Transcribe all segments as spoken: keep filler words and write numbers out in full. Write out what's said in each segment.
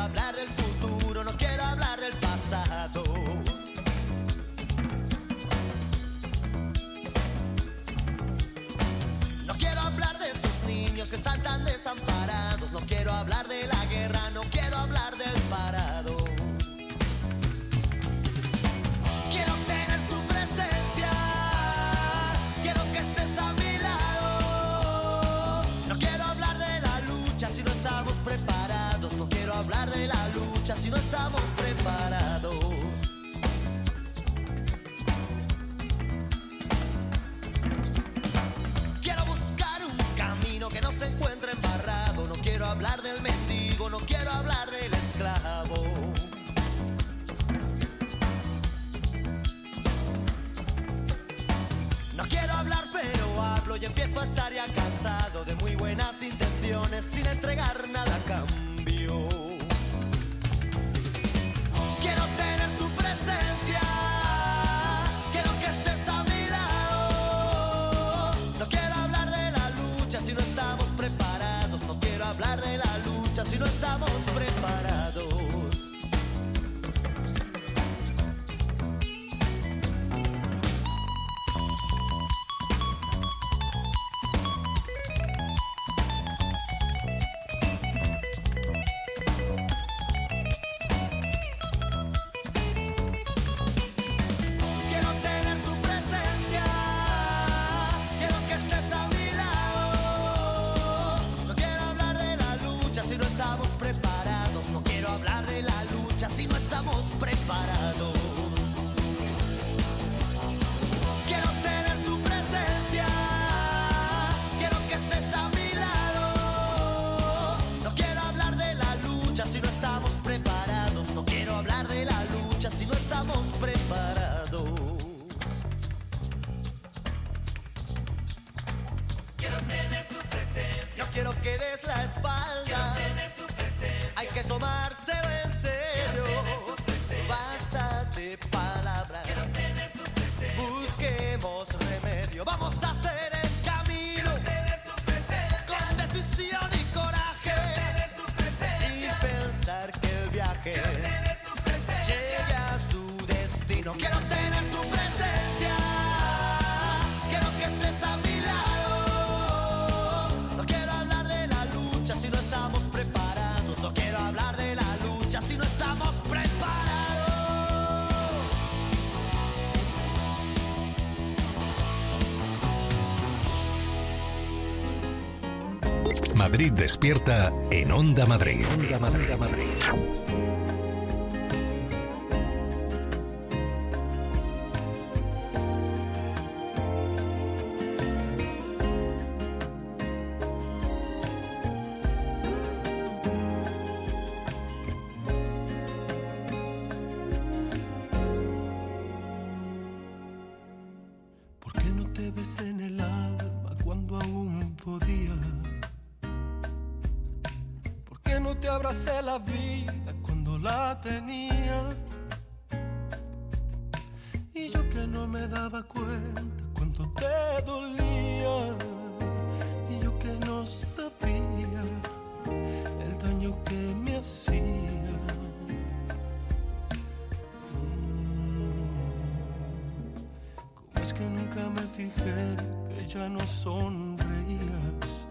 hablar del futuro, no quiero hablar del pasado. No quiero hablar de esos niños que están tan desamparados. No quiero hablar de la guerra, no quiero hablar del parado. Quiero tener tu presencia, quiero que estés a mi lado. No quiero hablar de la lucha si no estamos preparados. No quiero hablar de la lucha si no estamos preparados. Quiero buscar un camino que no se encuentre embarrado. No quiero hablar del mendigo, no quiero hablar del esclavo. No quiero hablar pero hablo y empiezo a estar ya cansado de muy buenas intenciones sin entregar nada a cambio. Quiero tener tu presencia, quiero que estés a mi lado. No quiero hablar de la lucha si no estamos preparados. No quiero hablar de la lucha si no estamos preparados. Si no estamos preparados. Quiero tener tu presencia, quiero que estés a mi lado. No quiero hablar de la lucha si no estamos preparados. No quiero hablar de la lucha si no estamos preparados. Quiero tener tu presencia, no quiero que des la espalda. Quiero tener tu presencia, hay que tomárselo en serio. Basta de palabras, busquemos remedio. Vamos a hacer el camino con decisión y coraje, sin pensar que el viaje llegue a su destino. Quiero tener tu presencia, quiero que estés a mi lado. No quiero hablar de la lucha si no estamos preparados. No quiero hablar de la lucha si no estamos preparados. Madrid despierta en Onda Madrid. Onda Madrid. Onda Madrid. ¿Por qué no te ves en el alma cuando aún podía? No te abracé la vida cuando la tenía. Y yo que no me daba cuenta cuánto te dolía. Y yo que no sabía el daño que me hacía. ¿Cómo es que nunca me fijé que ya no sonreías?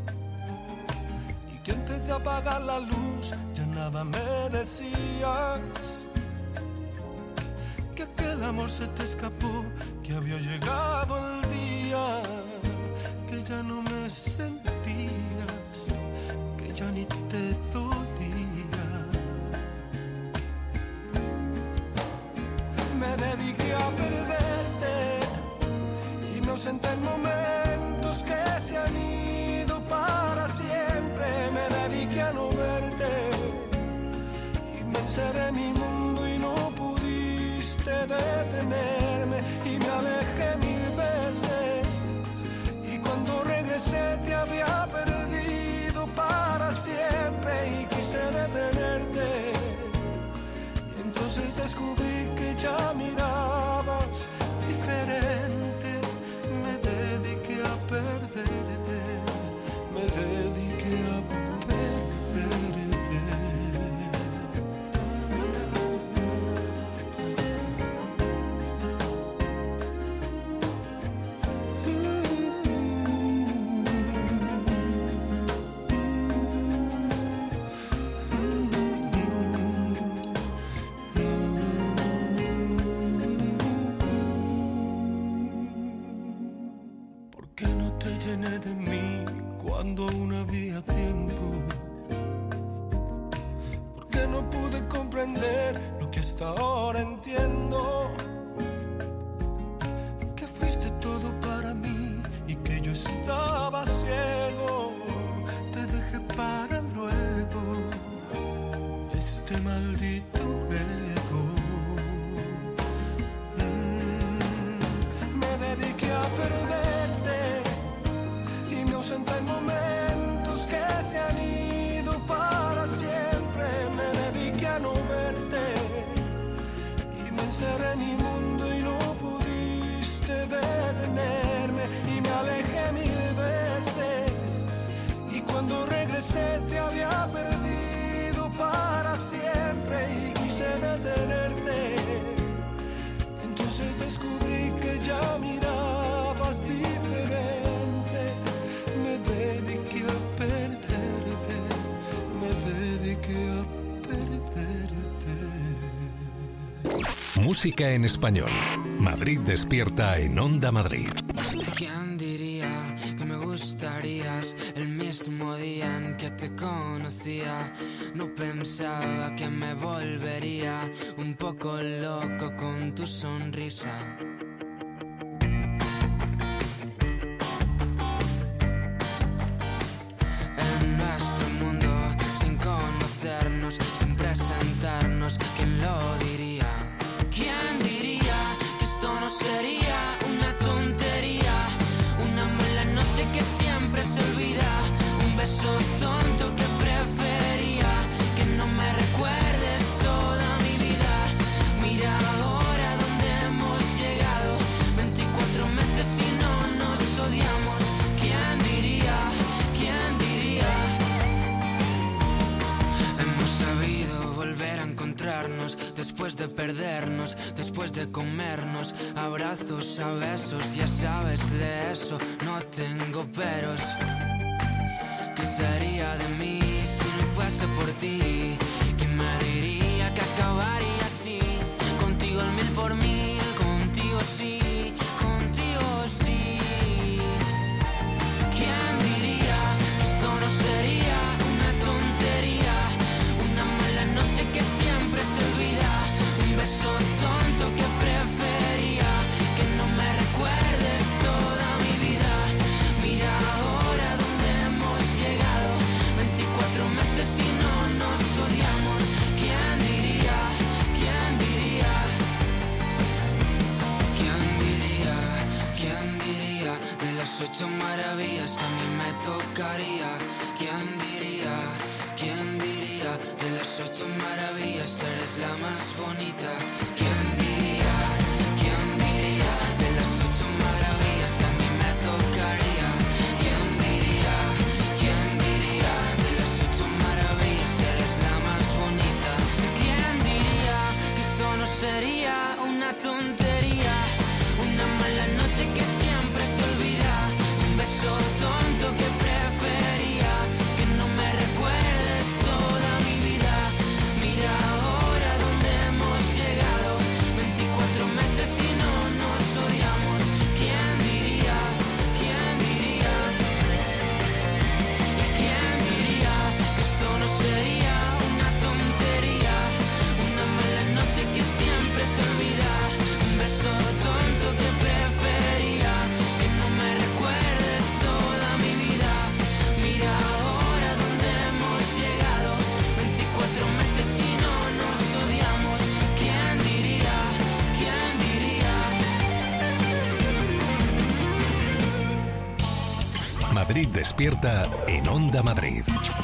Que antes de apagar la luz ya nada me decías. Que aquel amor se te escapó, que había llegado el día. Que ya no me sentías, que ya ni te dolía. Me dediqué a perderte y me ausenté en momentos que se han ido para siempre. Me dediqué a no verte y me encerré en mi mundo y no pudiste detenerme. Y me alejé mil veces y cuando regresé te había perdido para siempre. Y quise detenerte y entonces descubrí que ya mirabas diferente. Me dediqué a perderte, me dediqué a perderte. no pude comprender lo que hasta ahora entiendo. Que fuiste todo para mí y que yo estaba ciego. Te dejé para luego este maldito ego. Mm, me dediqué a perderte y me ausenté en momentos que se han ido para siempre. Me dediqué a no verte y me encerré en mi mundo y no pudiste detenerme. Y me alejé mil veces y cuando regresé te había perdido para siempre y quise detenerte. Entonces descubrí que ya mirabas diferente. Me dediqué a perderte, me dediqué a perderte. Música en español. Madrid despierta en Onda Madrid. ¿Quién diría que me gustarías el mismo día en que te conocía? No pensaba que me volvería un poco loco con tu sonrisa. En nuestro mundo, sin conocernos, sin presentarnos, ¿quién lo diría? ¿Quién diría que esto no sería una tontería? Una mala noche que siempre se olvida, un beso tonto que prefería que no me recuerdes toda mi vida. Mira ahora dónde hemos llegado, veinticuatro meses y no nos odiamos. ¿Quién diría? ¿Quién diría? Hemos sabido volver a encontrarnos después de perdernos, después de comernos, abrazos a besos, ya sabes de eso, no tengo peros. ¿Qué sería de mí si no fuese por ti? ¿Quién me diría que acabaría así? Contigo el mil por mil, contigo sí, contigo sí. ¿Quién diría que esto no sería una tontería? Una mala noche que siempre se olvida, un beso tonto que prefería que no me recuerdes toda mi vida. Mira ahora dónde hemos llegado, veinticuatro meses y no nos odiamos. ¿Quién diría? ¿Quién diría? ¿Quién diría? ¿Quién diría? De las ocho maravillas a mí me tocaría. ¿Quién diría? ¿Quién diría? De las ocho maravillas eres la más bonita. ¿Quién diría? ¿Quién diría? De las ocho maravillas a mí me tocaría. ¿Quién diría? ¿Quién diría? De las ocho maravillas eres la más bonita. ¿Quién diría que esto no sería una tontería? Una mala noche que siempre se olvida, un beso tonto que prefería que no me recuerdes toda mi vida. Mira ahora dónde hemos llegado, veinticuatro meses y no nos odiamos. ¿Quién diría? ¿Quién diría? ¿Y quién diría que esto no sería una tontería? Una mala noche que siempre se olvida, un beso tonto que prefería que no me recuerdes toda mi vida. Mira ahora dónde hemos llegado, veinticuatro meses y no nos odiamos. ¿Quién diría? ¿Quién diría? Madrid despierta en Onda Madrid.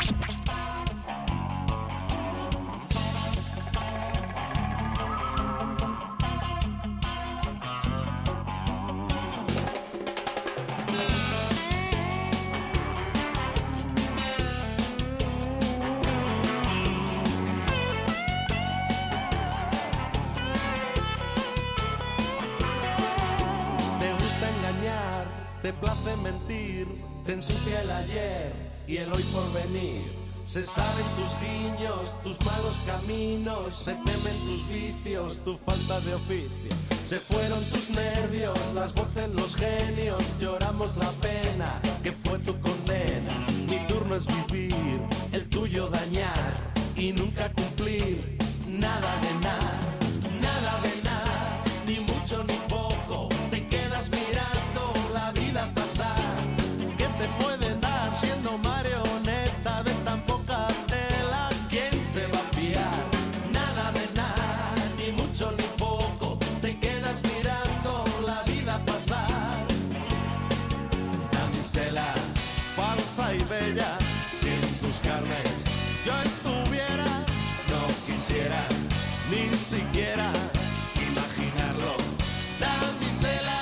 Te gusta engañar, te place mentir, te ensucia el ayer y el hoy por venir. Se saben tus guiños, tus malos caminos, se temen tus vicios, tu falta de oficio. Se fueron tus nervios, las voces, los genios, lloramos la pena que fue tu condena. Mi turno es vivir, el tuyo dañar. y nunca cumplir nada de nada, nada de nada, ni mucho ni poco. Te quedas mirando la vida pasar. ¿Qué te pueden dar siendo marioneta de tan poca tela? ¿Quién se va a fiar? Nada de nada, ni mucho ni poco. Te quedas mirando la vida pasar. Damisela, falsa y bella, sin tus carnes yo estuviera, no quisiera ni siquiera imaginarlo. Damisela,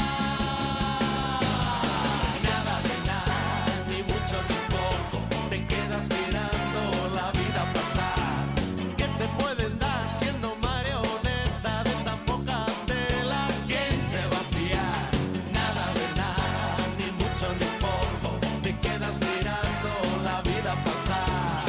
nada de nada, ni mucho ni poco. Te quedas mirando la vida pasar. ¿Qué te pueden dar siendo marioneta de tan poca tela? ¿Quién se va a fiar? Nada de nada, ni mucho ni poco. Te quedas mirando la vida pasar.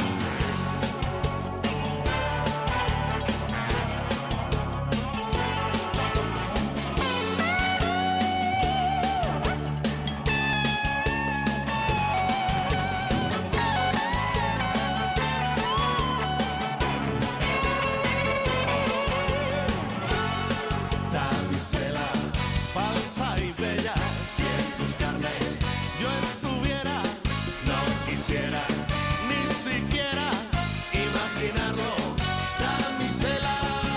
Damisela, falsa y bella, si en tus carnes yo estuviera, no quisiera ni siquiera imaginarlo. Damisela,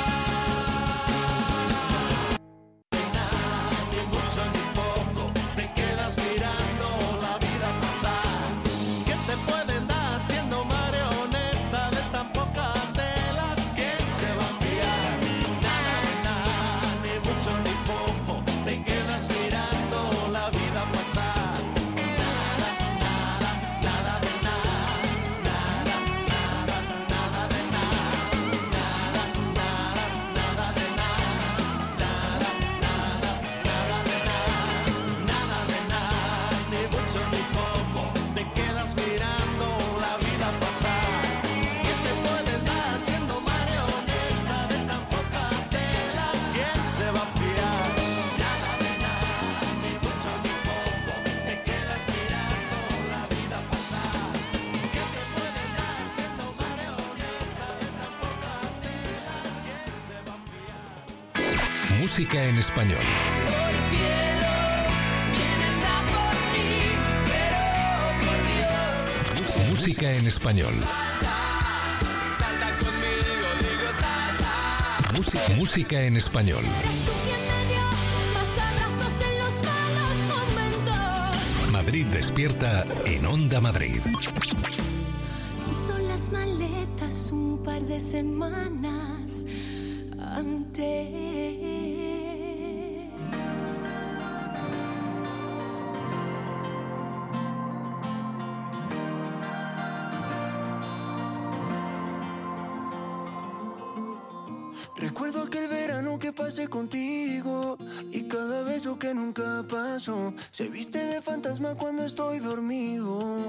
nada, ni mucho ni poco. Te quedas mirando la vida pasar. ¿Qué te pueden dar siendo marioneta de tan poca tela? ¿Quién se va a fiar? Nada de nada, ni mucho ni poco. Te quedas mirando la vida pasar. Nada, nada, nada de nada. Nada, nada, nada de nada. Nada, nada, nada de nada. Nada, nada, nada de nada. Nada de nada, ni mucho ni poco. Te quedas mirando la vida pasar. ¿Qué te pueden dar siendo marioneta de tan poca tela? ¿Quién se va a fiar? Nada de nada, ni mucho ni poco. Te quedas mirando la vida pasar. ¿Qué te pueden dar siendo marioneta de tan poca tela? ¿Quién se va a fiar? Música en español. Hoy cielo, vienes a por mí, pero por Dios, Música en español. salta conmigo, digo salta. Música, música en español. Tú quien me dio más abrazos en los malos momentos. Madrid despierta en Onda Madrid. Hizo las maletas un par de semanas antes. Recuerdo aquel verano que pasé contigo y cada beso que nunca pasó se viste de fantasma cuando estoy dormido.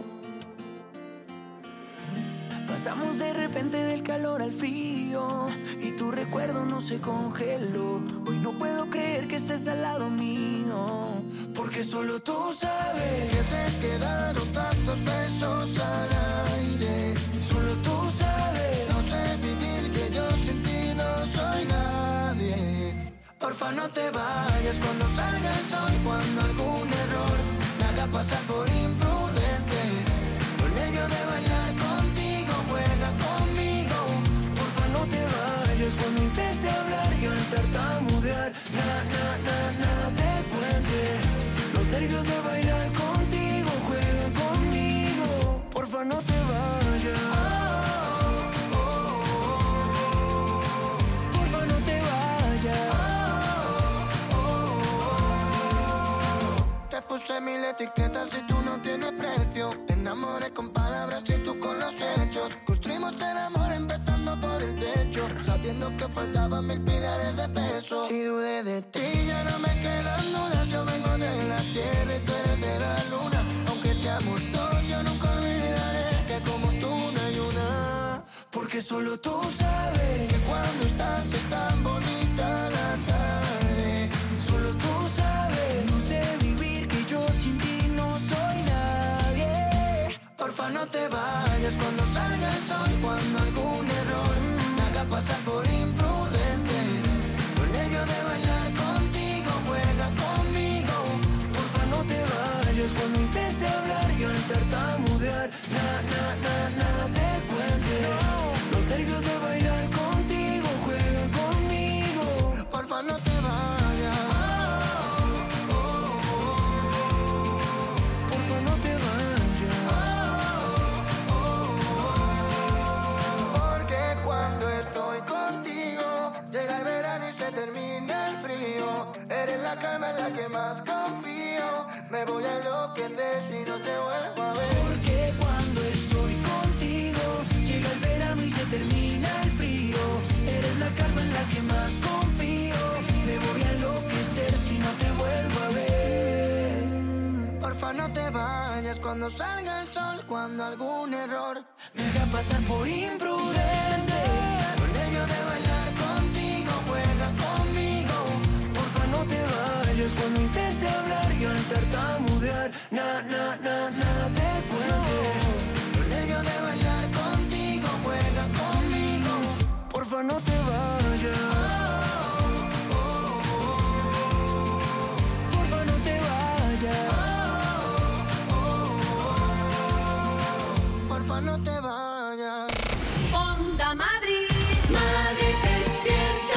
Pasamos de repente del calor al frío y tu recuerdo no se congeló. Hoy no puedo creer que estés al lado mío, porque solo tú sabes que se quedaron tantos besos al aire. Solo tú sabes. No sé vivir, que yo sin ti no soy nadie. Porfa, no te vayas cuando salga el sol, cuando algún error me haga pasar por imprudente. Los nervios de bailar contigo juegan conmigo. Porfa, no te vayas cuando intente hablar y al tartamudear nada, nada, nada, nada te cuente. Los nervios de bailar contigo juegan conmigo. Porfa, no te vayas. Oh, oh, oh, oh. Porfa, no te vayas. Te puse mil etiquetas y tú no tienes precio. Te enamoré con palabras y tú con los hechos. Construimos el amor empezando por el techo, sabiendo que faltaban mil pilares de peso. Si dudé de ti ya no me quedan dudas. Yo vengo de la tierra y tú eres de la luna. Aunque seamos dos yo nunca olvidaré que como tú no hay una. Porque solo tú sabes Que cuando estás es tan bonita la tarde. Solo tú sabes. No sé vivir, que yo sin ti no soy nadie. Porfa, no te vayas cuando salga el sol, cuando algún la calma en la que más confío. Me voy a enloquecer si no te vuelvo a ver. Porque cuando estoy contigo llega el verano y se termina el frío. Eres la calma en la que más confío. Me voy a enloquecer si no te vuelvo a ver. Porfa no te vayas cuando salga el sol, cuando algún error me haga pasar por imprudente. Con nervio de bailar contigo, juega conmigo. Porfa no te vayas cuando intente hablar y al tartamudear na na na nada te cuente. Con nervio de bailar contigo, juega conmigo. Porfa no te vayas. Oh, oh, oh, oh. Porfa no te vayas. Oh, oh, oh. Porfa no te vayas. Onda Madrid, Madrid despierta.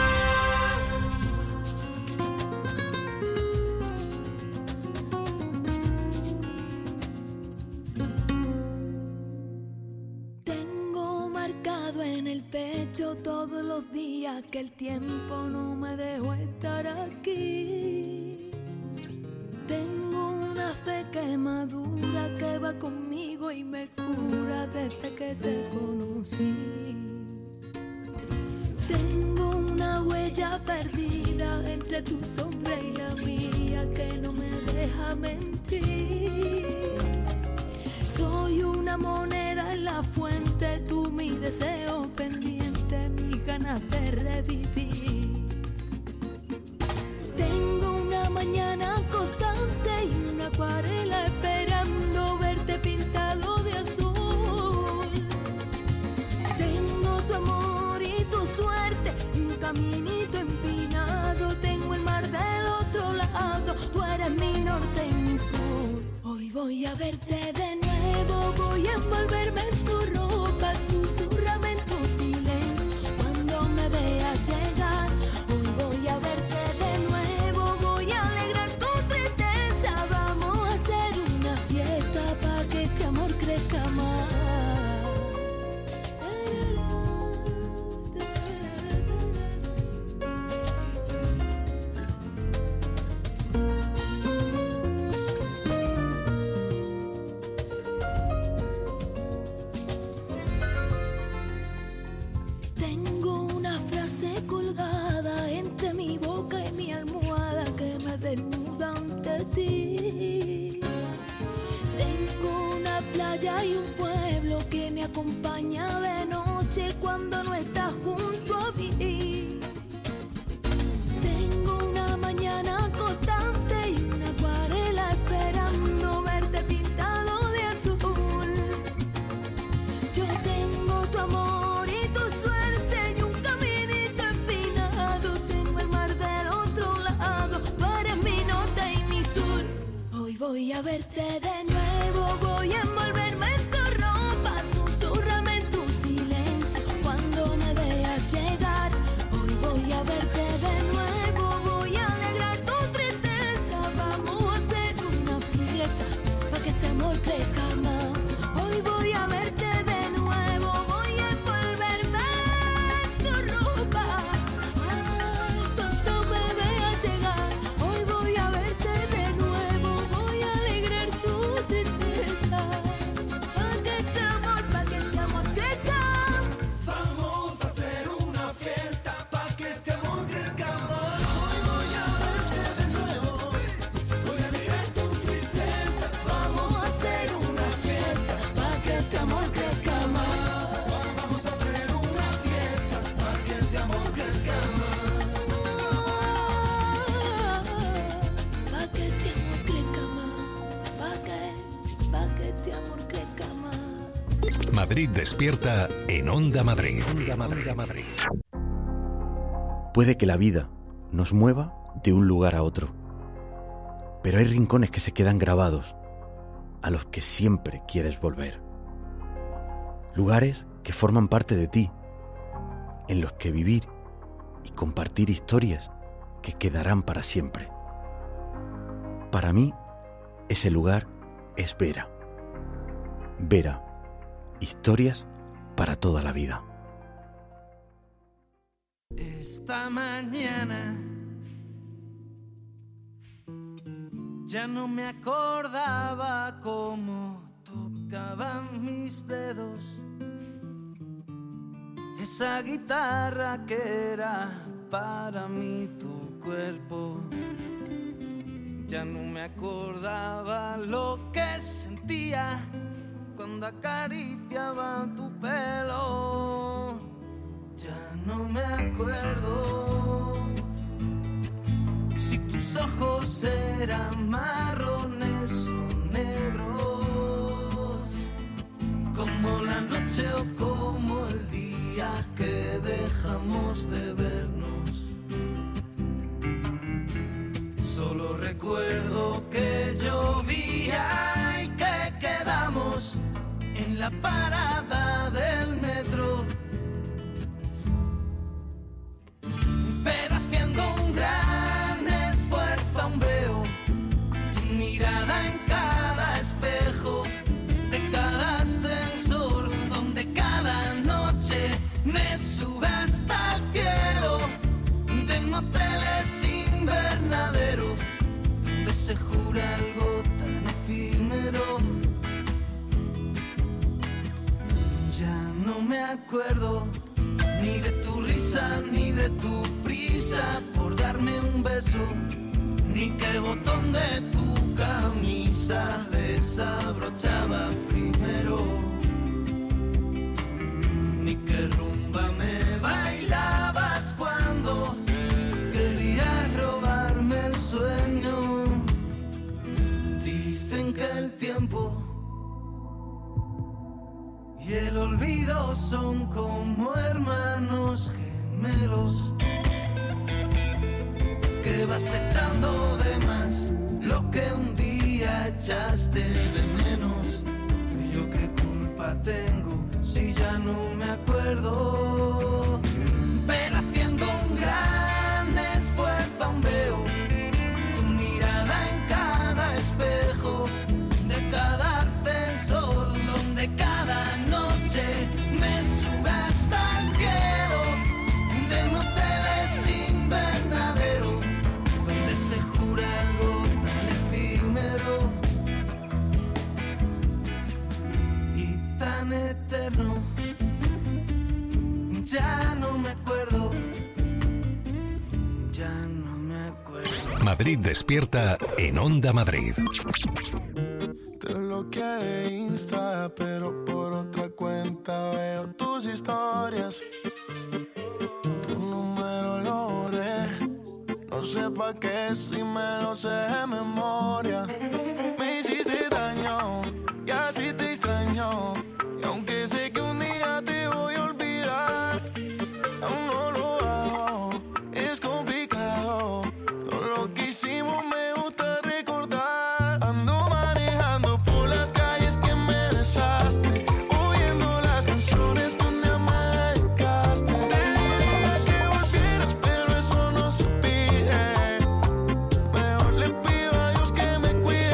Tengo marcado en el pecho todos los días que el tiempo no me dejó estar aquí. Tengo una fe que madura, que va conmigo y me cura desde que te conocí. Tengo una huella perdida entre tu sombra y la mía que no me deja mentir. Soy una moneda en la fuente, tú mi deseo pendiente, mis ganas de revivir. Tengo una mañana constante y una acuarela esperando verte pintado de azul. Tengo tu amor y tu suerte y un caminito empinado. Tengo el mar del otro lado, tú eres mi norte y mi sur. Hoy voy a verte de nuevo, voy a envolverme en tu ropa, susurrame en tu silencio cuando me veas llegar. Hoy voy a verte de nuevo, voy a alegrar tu tristeza. Vamos a hacer una fiesta pa' que este amor crezca más. Tengo una frase colgada entre mi boca y mi almohada que me desnuda ante ti. Tengo una playa y un pueblo que me acompaña de noche cuando no estás junto a mí. Tengo una mañana constante y una acuarela esperando verte pintado de azul. Yo tengo tu amor y tu suerte y un caminito empinado. Tengo el mar del otro lado, tú eres mi norte y mi sur. Hoy voy a verte de nuevo, voy a envolverme en tu ropa, susurrame en tu silencio cuando me veas llegar. Hoy voy a verte de nuevo, voy a alegrar tu tristeza. Vamos a hacer una fiesta para que este amor crezca más. Hoy voy a verte de nuevo, voy a envolverme en tu ropa. Ay, cuando me veas llegar. Hoy voy a verte de nuevo, voy a alegrar tu tristeza. Pa' que este amor, pa' que este amor crezca. Vamos a hacer una fiesta pa' que este amor crezca más. Hoy voy a verte de nuevo, voy a alegrar tu tristeza. Vamos a hacer una fiesta pa' que este amor crezca más. Vamos a hacer una fiesta pa' que este amor crezca más. Pa' que este amor crezca más. Pa' que, pa' que este amor crezca más. Madrid despierta en Onda Madrid. Onda Madrid. Puede que la vida nos mueva de un lugar a otro, pero hay rincones que se quedan grabados, a los que siempre quieres volver. Lugares que forman parte de ti, en los que vivir y compartir historias que quedarán para siempre. Para mí, ese lugar es Vera. Vera, historias para toda la vida. Esta mañana Ya no me acordaba cómo tocaban mis dedos esa guitarra que era para mí tu cuerpo. Ya no me acordaba lo que sentía cuando acariciaba tu pelo. Ya no me acuerdo si tus ojos eran marrones o negros, como la noche o como el día que dejamos de vernos. Solo recuerdo que llovía y que quedamos en la parada del metro, pero haciendo un gran esfuerzo aún veo tu mirada en cada espejo de cada ascensor, donde cada noche me sube hasta el cielo de moteles invernadero, donde se jura algo tan efímero. Ya no me acuerdo ni de tu risa, ni de tu prisa por darme un beso, ni qué botón de tu camisa desabrochaba primero, ni qué rumba me bailabas cuando querías robarme el sueño. Dicen que el tiempo y el olvido son como hermanos gemelos, que vas echando de más lo que un día echaste de menos. ¿Y yo qué culpa tengo si ya no me acuerdo? Pero haciendo un gran esfuerzo aún veo tu mirada en cada espejo de cada ascensor, donde cada noche me sube hasta el cielo de moteles invernadero, donde se jura algo tan efímero y tan eterno. Ya no me acuerdo, ya no me acuerdo. Madrid despierta en Onda Madrid. Te bloqueé de Insta, pero por otra cuenta veo tus historias. Tu número lo borré, no sé pa' qué si me lo sé de memoria. Me hiciste daño y así te extraño, y aunque sé que un día te voy a olvidar, aún no lo hago, es complicado. Todo lo que hicimos me gusta recordar. Ando manejando por las calles que me besaste, oyendo las canciones donde me dedicaste. Te diría que volvieras, pero eso no se pide. Mejor le pido a Dios que me cuide.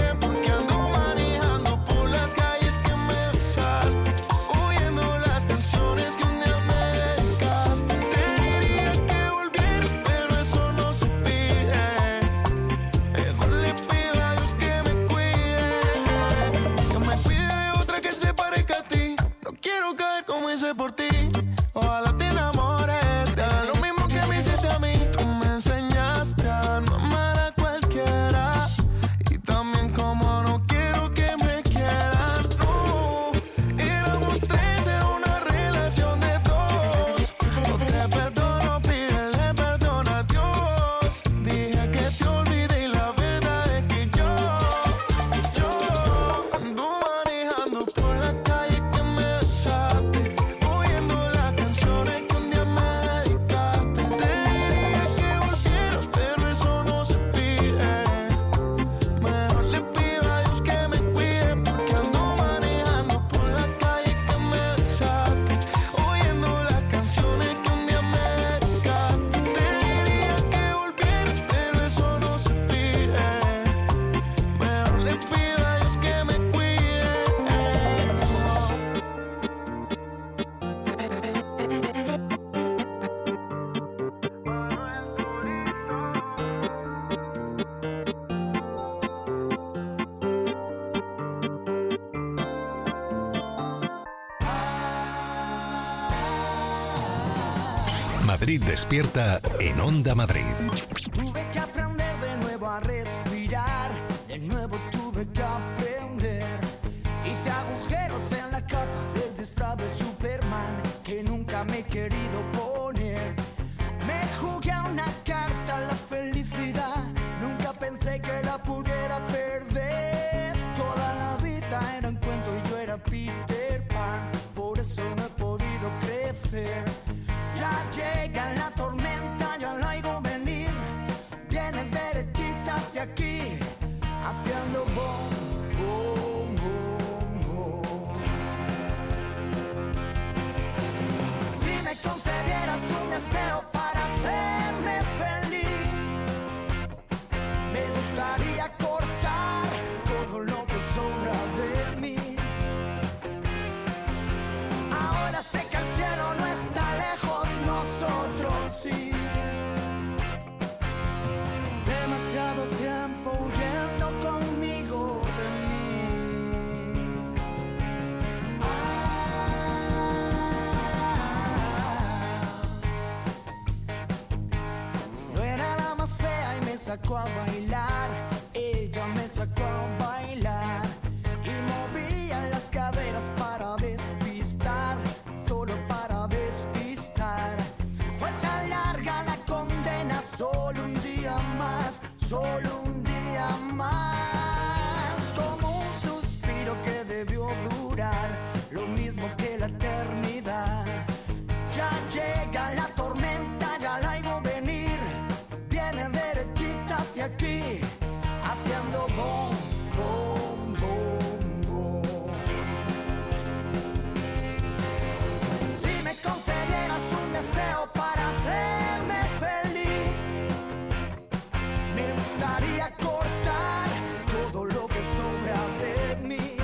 Madrid Despierta en Onda Madrid. Tuve que aprender de nuevo a respirar, de nuevo tuve que aprender. Hice agujeros en la capa del disfraz de Superman que nunca me he querido poner. Me jugué a una carta a la felicidad, nunca pensé que la pudiera perder. Toda la vida era un cuento y yo era Peter Pan, por eso no he podido crecer. Ya llega la tormenta, ya la oigo venir, viene derechita hacia aquí, haciendo bom, bom, bom, bom. Si me concedieras un deseo para hacerme feliz, me gustaría cortar todo lo que sobra de mí. Ahora sé que el cielo no está lejos, nosotros sí. Demasiado tiempo huyendo conmigo de mí. Ah. No era la más fea y me sacó a bailar. Ella me sacó a bailar y movía las caderas para despistar, solo para despistar. Fue tan larga la condena, solo un día más, solo un día más. Como un suspiro que debió durar lo mismo que la eternidad. Ya llega la tormenta, ya la oigo venir, viene derechita hacia aquí, haciendo bom, bom, bom, bom. Si me concedieras un deseo para hacerme feliz, me gustaría cortar todo lo que sobra de mí.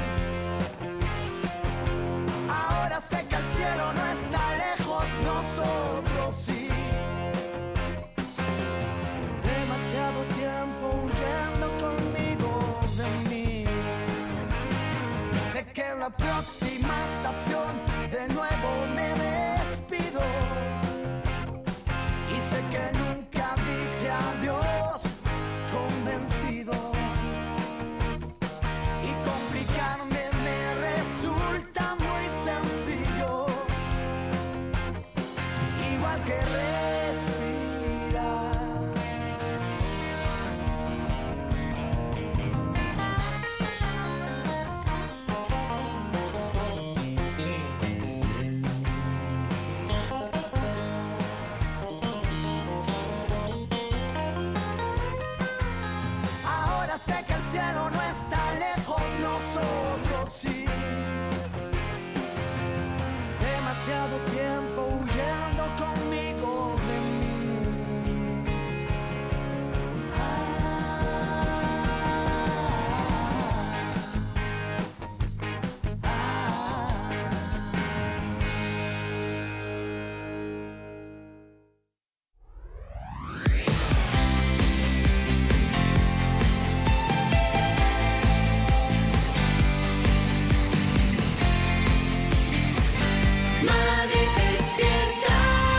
Ahora sé que el cielo no está lejos, nosotros sí. Demasiado tiempo huyendo conmigo de mí. Sé que en la próxima estación de nuevo me despido. Y sé que nunca dije adiós convencido. Y complicarme me resulta muy sencillo, igual que respirar. Ahora sé que el cielo no está lejos, nosotros sí. Demasiado tiempo huyendo conmigo de mí. Ah, ah. Madrid despierta.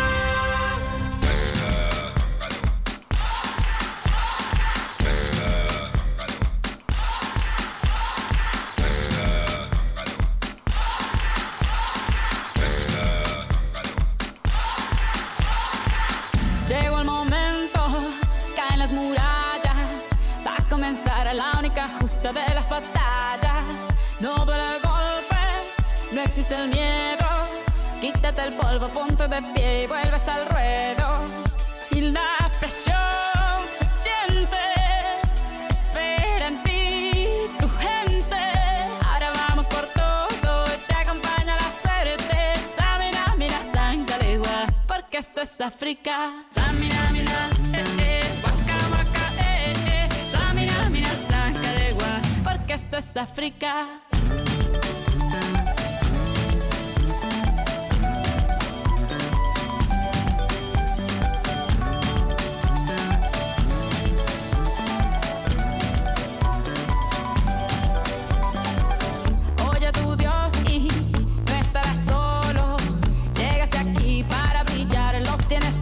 Llegó el momento, caen las murallas, va a comenzar la única justa de las batallas. No duele el golpe, no existe el miedo, quítate el polvo, ponte de pie y vuelves al ruedo. Y la presión se siente, espera en ti tu gente. Ahora vamos por todo, te acompaña la suerte. Samina, mira, Sancalegua, porque esto es África. Samina, mira, eh, eh, waka, waka, eh, eh. Samina, mira, Sancalegua, porque esto es África. Tienes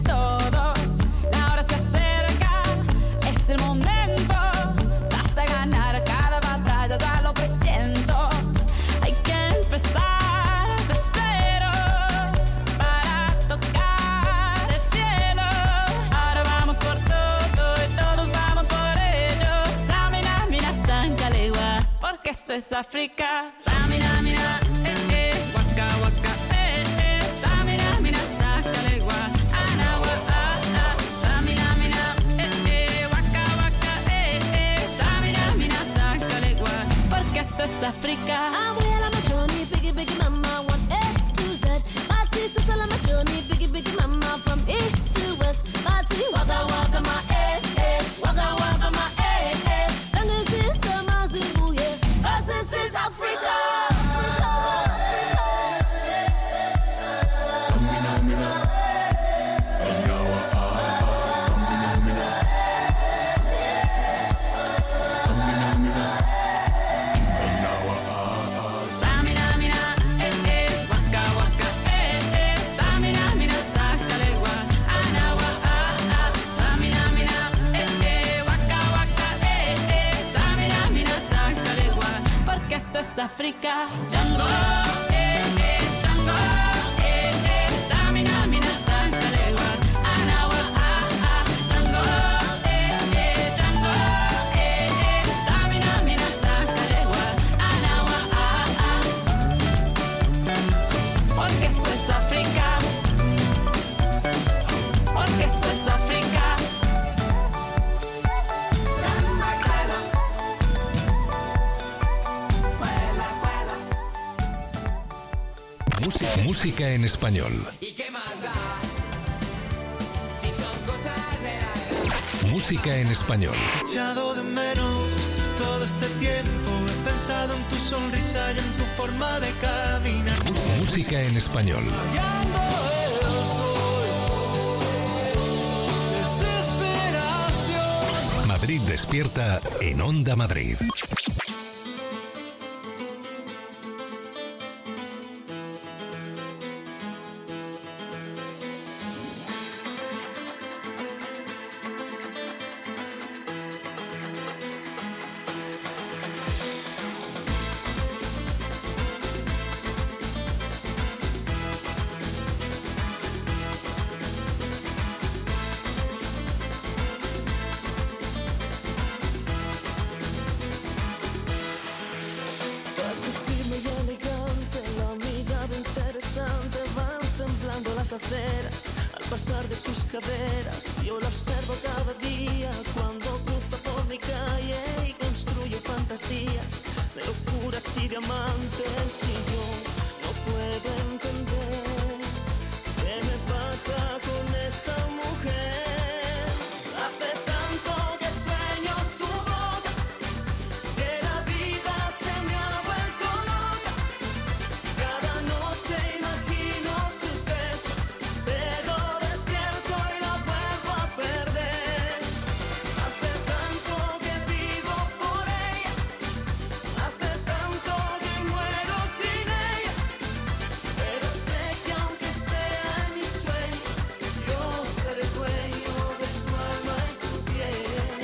esto es África. Samina, mina, eh, eh, waka, waka, eh, eh. Samina, mina, sacalegua, anawa, ah, ah. Samina, mina, eh, eh, waka, waka, eh, eh. Samina, mina, sacalegua, porque esto es África. I will on my journey, biggie, biggie, mama, one A to Z. My sisters all on my journey, biggie, biggie, mama, from east to west. Party, waka, waka, my eh, eh, waka, waka, my eh, eh. Sangin' since the Mazibu, yeah, 'cause this is Africa. Samina, mina, anawa, ah, ah. Samina, mina, samina, mina, anawa, ah, ah. Samina, mina, eh, eh, waka, waka, eh, eh. Samina, mina, sacalegua, anawa, ah, ah. Samina, mina, eh, eh, waka, waka, eh, eh. Samina, mina, sacalegua, porque esto es África. Django, eh, eh, Django, eh, eh. Samina, mina, sacalegua, anawa, ah, ah. Django, eh, eh, Django, eh, eh. Samina, mina, sacalegua, anawa, ah, ah. Porque esto es África. Porque esto es África. Samba, cuela. Cuela, cuela. Música, música en español. ¿Y qué más da? Si son cosas de la... Música en español. He echado de menos todo este tiempo. He pensado en tu sonrisa y en tu forma de caminar. Música en español. Rayando el sol, desesperación. Madrid despierta en Onda Madrid. Paso firme y elegante, la mirada interesante va temblando las aceras al pasar de sus caderas. Yo la observo cada día cuando cruza por mi calle y construye fantasías de locuras y diamantes. Y yo no puedo entender qué me pasa con esa mujer. Hace tanto que sueño su boca, que la vida se me ha vuelto loca. Cada noche imagino sus besos, pero despierto y la vuelvo a perder. Hace tanto que vivo por ella, hace tanto que muero sin ella. Pero sé que aunque sea en mi sueño, yo seré dueño de su alma y su piel.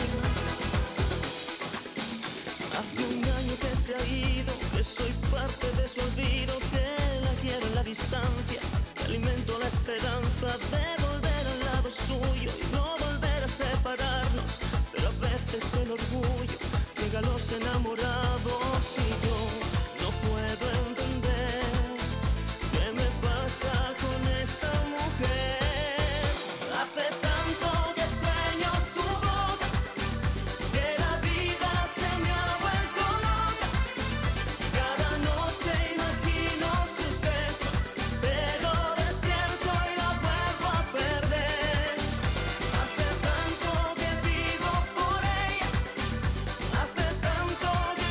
Hace un año que se ha ido, que soy parte de su olvido, que la quiero en la distancia, que alimento la esperanza de volver al lado suyo y no volver a separarnos. Pero a veces el orgullo ciega a los enamorados y yo no puedo entender qué me pasa con esa mujer. Hace tanto que sueño su boca, que la vida se me ha vuelto loca. Cada noche imagino sus besos, pero despierto y la vuelvo a perder. Hace tanto que vivo por ella, hace tanto que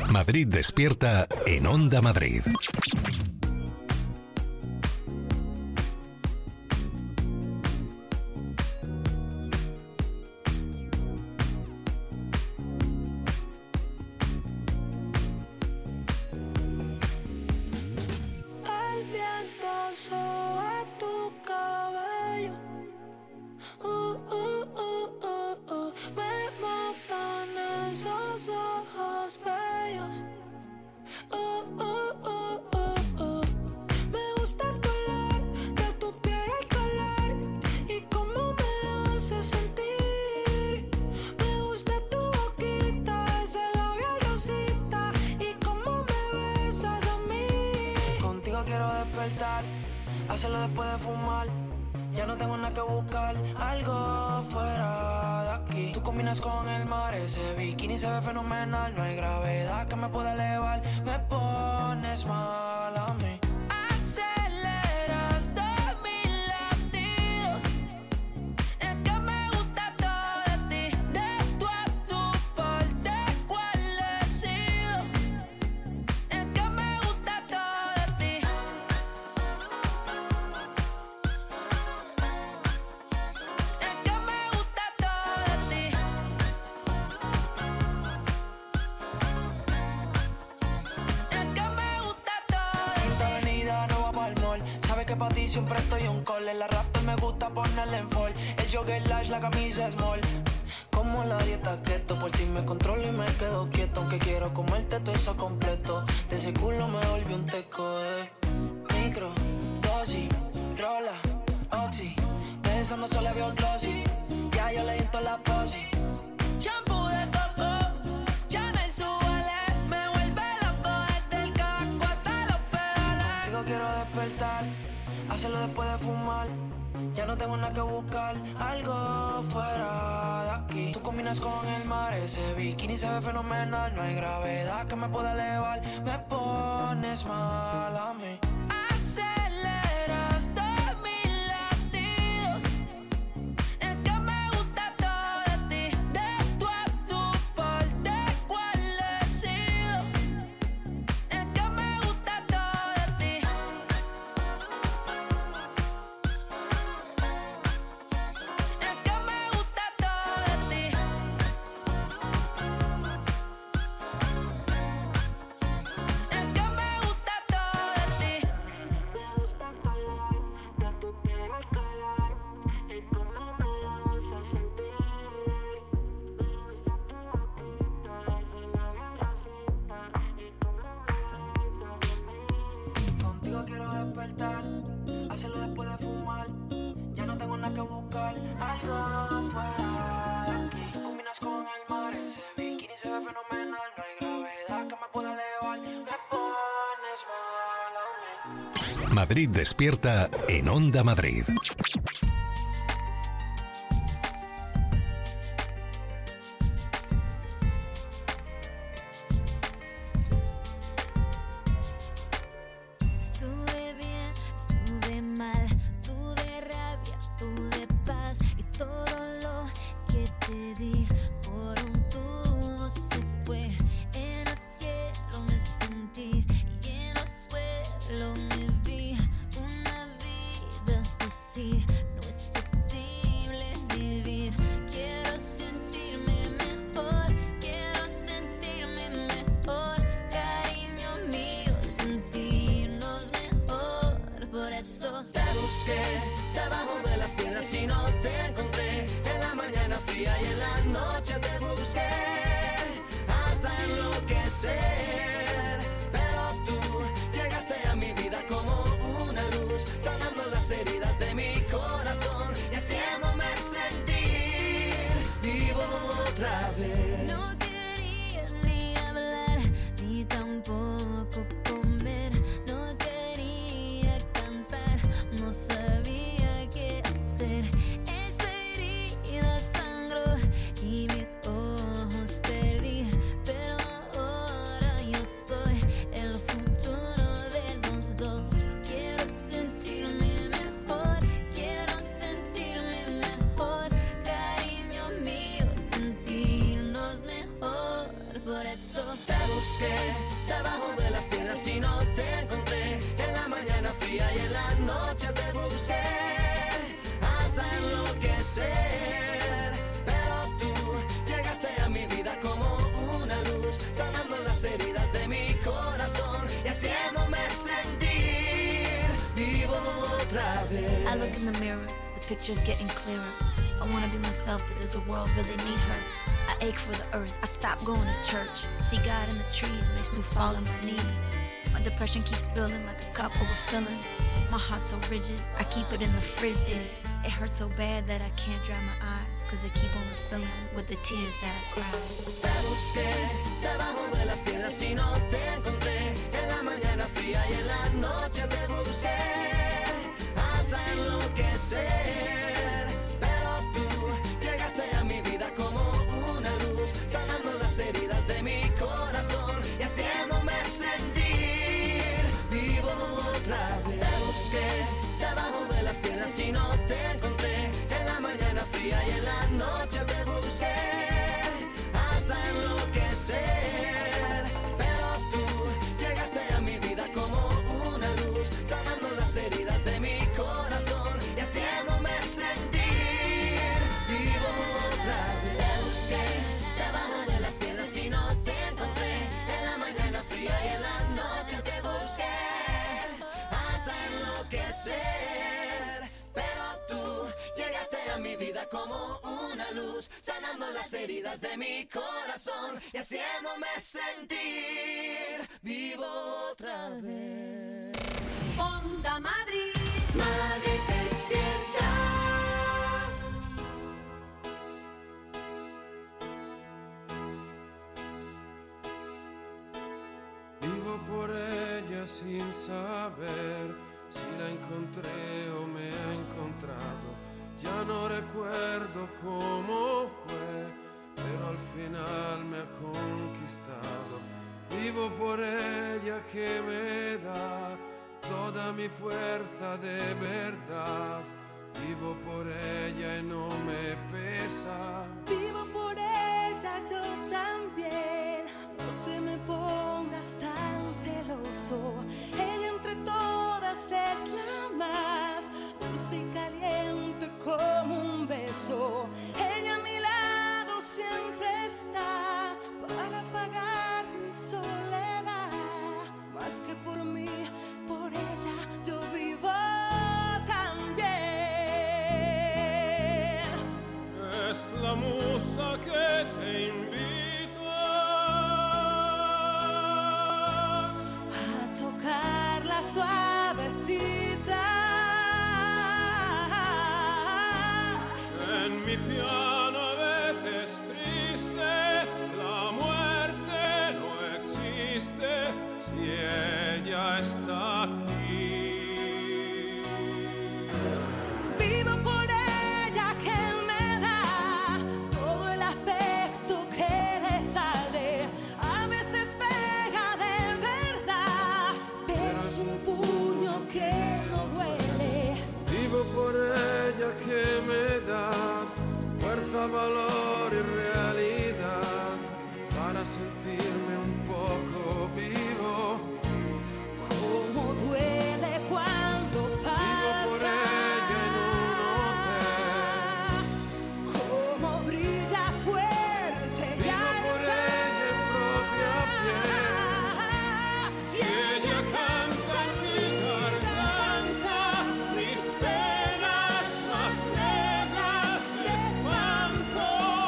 Madrid Despierta en Onda Madrid. El viento sobre tu cabello. Uh, uh, uh, uh, uh. Me matan esos ojos bellos. Uh, uh, uh, uh, uh. Me gusta el color de tu piel, el color y cómo me hace sentir. Me gusta tu boquita, ese labial rosita y cómo me besas a mí. Contigo quiero despertar, hacerlo después de fumar. Ya no tengo nada que buscar, algo fuera de aquí. Tú combinas con el mar, ese bikini se ve fenomenal. No hay gravedad que me pueda elevar, me pones mal a mí. Aceleras todos mis latidos. Es que me gusta todo de ti. De tu a tu parte, ¿cuál he sido? Es que me gusta todo de ti. Es que me gusta todo de ti. Es que me gusta todo de ti. Esta avenida no va pa'l mall. Sabes que pa' ti siempre estoy un call. La raptor me gusta ponerle en fall. El jogger large, la camisa small. Como la dieta keto, por ti me controlo y me quedo quieto. Aunque quiero comerte todo eso completo. De ese culo me volví un teco, eh. Micro, dosis, rola, oxi. Pensando solo veo glossy. Ya yo le di toda la posi. Shampoo de coco, Chanel Suele, me vuelve loco desde el casco hasta los pedales. Contigo quiero despertar, hacerlo después de fumar. Ya no tengo nada que buscar, algo fuera de aquí. Tú combinas con el mar, ese bikini se ve fenomenal. No hay gravedad que me pueda elevar, me pones mal a mí. Aceleras todos mis latidos. Es que me gusta todo de ti. De tu a tu parte, ¿cuál he sido? Es que me gusta todo de ti. Es que me gusta todo de ti. Es que me gusta todo de ti. Me gusta el color de tu piel, el color y cómo me hace sentir. Me gusta tu boquita, ese labial rosita y cómo me besas a mí. Contigo quiero despertar, hacerlo después de fumar. Ya no tengo nada que buscar, algo fuera de aquí. Tú combinas con el mar, ese bikini se ve fenomenal. No hay gravedad que me pueda elevar, me pones mal a mí. Madrid Despierta en Onda Madrid. Estuve bien, estuve mal, tuve rabia, tuve paz y todo lo que te di por un tubo se fue. En el cielo me sentí y en el suelo me vi. Una vida así no es posible vivir. Quiero sentirme mejor, quiero sentirme mejor, cariño mío, sentirnos mejor. Por eso Te busqué debajo de las piedras y no te encontré. En la mañana fría y en la noche te busqué hasta enloquecer. Pero tú llegaste a mi vida como una luz, sanando las heridas de mi corazón y haciéndome sentir vivo otra vez. no quería ni hablar, ni tampoco comer. No quería cantar, no sabía qué hacer. Esa herida sangró y mis ojos perdí. Pero ahora yo busqué hasta enloquecer, pero tú llegaste a mi vida como una luz, sanando las heridas de mi corazón y haciéndome sentir vivo otra vez. I look in the mirror, the picture's getting clearer. I wanna be myself, but does the world really need her? I ache for the earth, I stop going to church. See God in the trees, makes me fall on my knees. My depression keeps building like a cup overfilling. My heart's so rigid, I keep it in the fridge. It hurts so bad that I can't dry my eyes, cause they keep on refilling with the tears that I cry. Te busqué debajo de las piedras y no te encontré. En la mañana fría y en la noche te busqué hasta enloquecer, pero tú llegaste a mi vida como una luz, sanando las heridas de mi corazón y haciéndome sentir vivo otra vez. Te busqué debajo de las piedras y no te encontré. En la mañana fría y en la noche te busqué hasta enloquecer, pero tú llegaste a mi vida como una luz, sanando las heridas de mi corazón y haciéndome sentir vivo otra vez. Te busqué debajo de las piedras y no te encontré. En la mañana fría y en la noche te busqué hasta enloquecer, pero tú llegaste a mi vida como una luz, sanando las heridas de mi corazón y haciéndome sentir vivo otra vez. Onda Madrid, Madrid despierta. Vivo por ella sin saber si la encontré o me ha encontrado. Ya no recuerdo cómo fue, pero al final me ha conquistado. Vivo por ella que me da toda mi fuerza de verdad. Vivo por ella y no me pesa. Vivo por ella yo también. No te me pongas tan celoso. Ella entre todas es la más dulce y caliente como un beso. Ella a mi lado siempre está para pagar mi soledad. Más que por mí, por ella yo vivo también. Es la musa que te invita a tocarla suavecita. en mi piano a veces triste. La muerte no existe si ella está aquí. Vivo por ella que me da todo el afecto que le sale. A veces pega de verdad, pero es un puño que no duele. Vivo por ella que me da fuerza, valor y realidad para sentirme un poco vivo. Cómo duele cuando falta. Vivo por ella en un hotel. Cómo brilla fuerte. Vivo por ella en propia piel. Y ella canta en mi garganta mis penas más negras de espanto.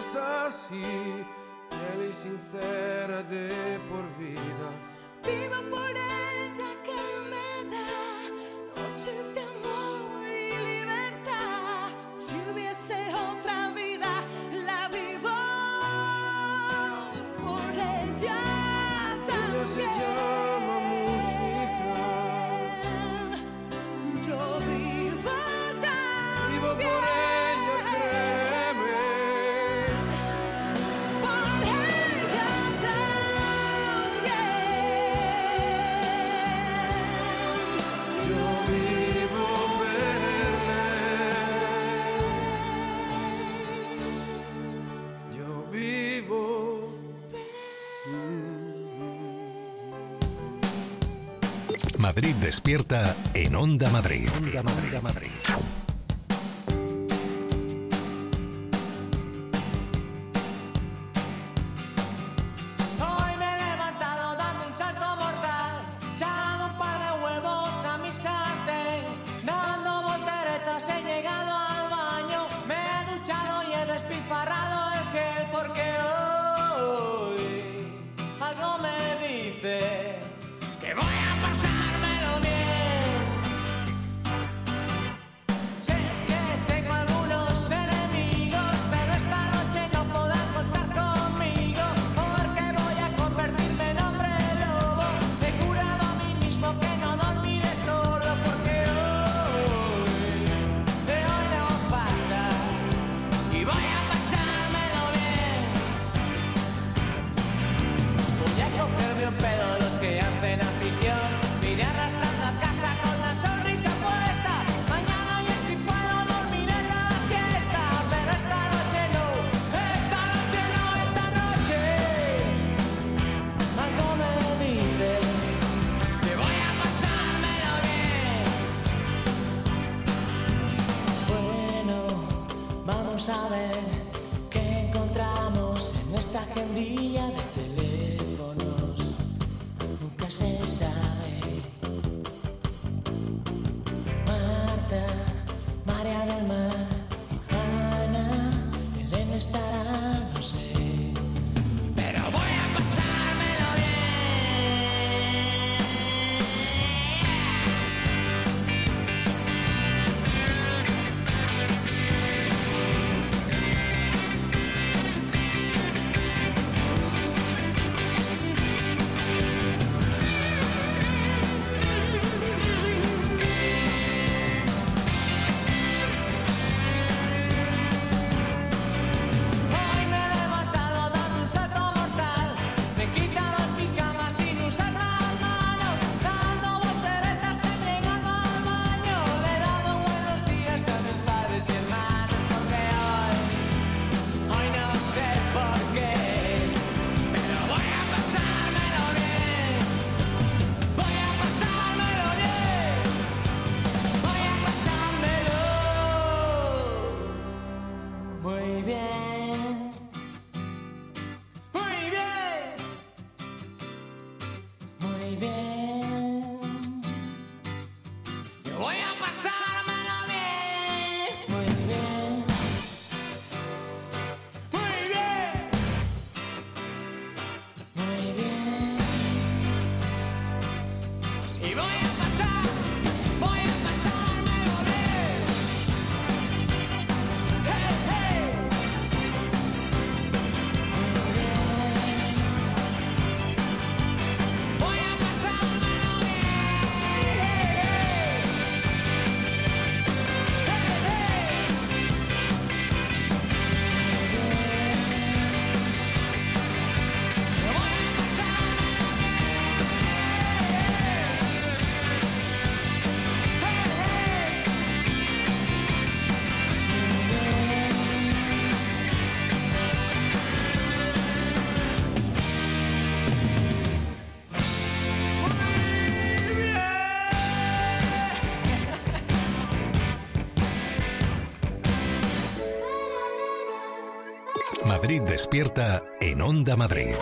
es así, fiel y sincera de por vida. Vivo por ella que me da noches de amor y libertad. Si hubiese otra vida, la vivo por ella también. Ella se llama música. Yo vivo también. Vivo por ella, créeme. Por ella también. Yo vivo verle. Yo vivo. Madrid despierta en Onda Madrid. Onda Madrid. Onda Madrid. Hoy me he levantado dando un salto mortal, echando un par de huevos a mi sartén, dando volteretas he llegado al baño, me he duchado y he despilfarrado el gel porque hoy algo me dice que voy a pasármelo bien. Sé que tengo algunos enemigos, pero esta noche no podrán contar conmigo, porque voy a convertirme en hombre lobo. Me he jurado a mí mismo que no dormiré solo, porque hoy, de hoy no pasa, y voy a pasármelo bien. Voy a cogerme un pedo de los que hacen afición, me iré arrastrando a casa con la sonrisa puesta. Mañana ya si puedo dormir en la siesta, pero esta noche no, esta noche no, esta noche algo me dice que voy a pasármelo bien. Bueno, vamos a ver qué encontramos en nuestra agendilla de teléfonos. Nunca se sabe. Marta, María del Mar, Ana, Elena estará, no sé, pero voy a pasármelo bien. Hoy me he levantado dando un salto mortal, me he quitado el pijama sin usar las manos, dando volteretas he llegado al baño, le he dado buenos días a mis padres y hermanos, porque hoy, hoy no sé por qué, pero voy a pasármelo bien, voy a pasármelo bien, voy a pasármelo muy bien, muy bien, muy bien. Yo voy a pasármelo bien, muy bien, muy bien, muy bien. Y voy a pasar, voy a pasármelo bien. Hey, hey. Voy a pasármelo Madrid despierta en Onda Madrid.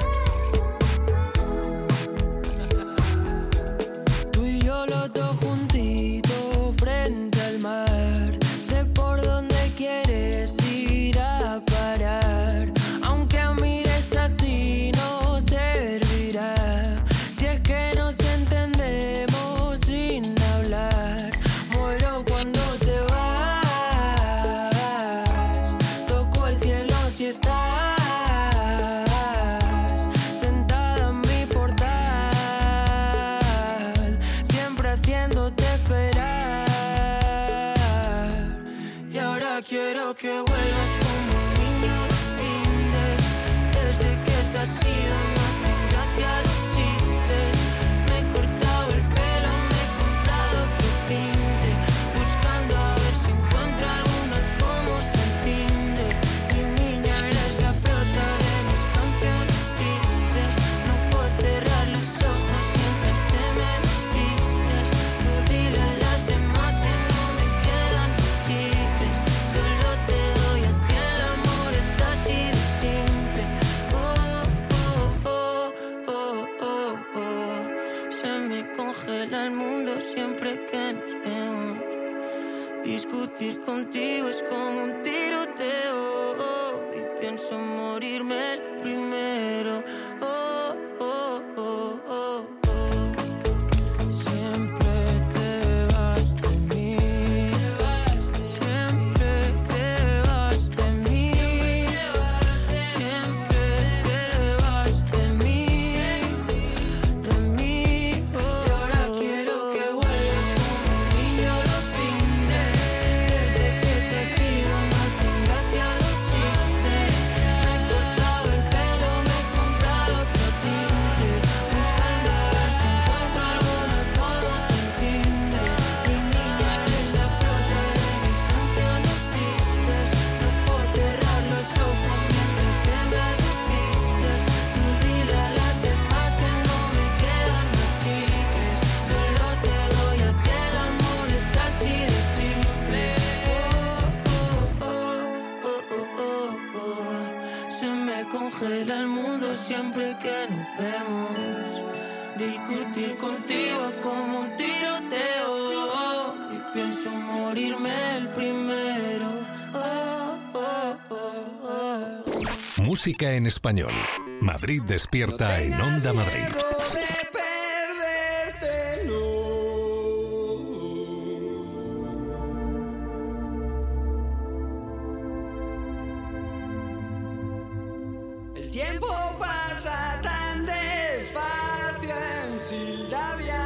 Tú y yo los dos juntos quiero que vuelvas como un niño los fines. Desde que te has ido no hacen gracia los chistes. Me he cortado el pelo, me he comprado otro tinte, buscando a ver si encuentro alguna como te entiende. Mi niña, eres la prota de mis canciones tristes. No puedo cerrar los ojos mientras te me despistes. Tú dile a las demás que no me quedan los chistes. Solo te doy a ti, el amor es así de simple. Oh, oh, oh, oh, oh, oh. Se me congela el mundo siempre que nos vemos. Discutir contigo es como un tiroteo, oh, y pienso morirme el primero. Oh, oh, oh, oh, oh. Siempre te vas de mí, siempre te vas de mí, siempre te vas de mí, de mí. Oh, y ahora quiero que vuelvas como un niño los fines. Desde que te has ido no hacen gracia los chistes. Me he cortado el pelo, me he comprado otro tinte, buscando a ver si encuentro alguna como te entiende. Mi niña, eres la prota de mis canciones tristes. No puedo cerrar los ojos mientras te me despistes. Tú dile a las demás que no me quedan los chicles. Solo te doy a ti, el amor es así de simple. Oh, oh, oh, oh, oh, oh, oh. Se me congela el mundo siempre que nos vemos. Discutir contigo es como un tiroteo, oh, y pienso morirme el primero. Oh, oh, oh, oh. Música en español. Madrid despierta en Onda Madrid. Miedo de perderte, no. El tiempo pasa tan despacio en Sildavia.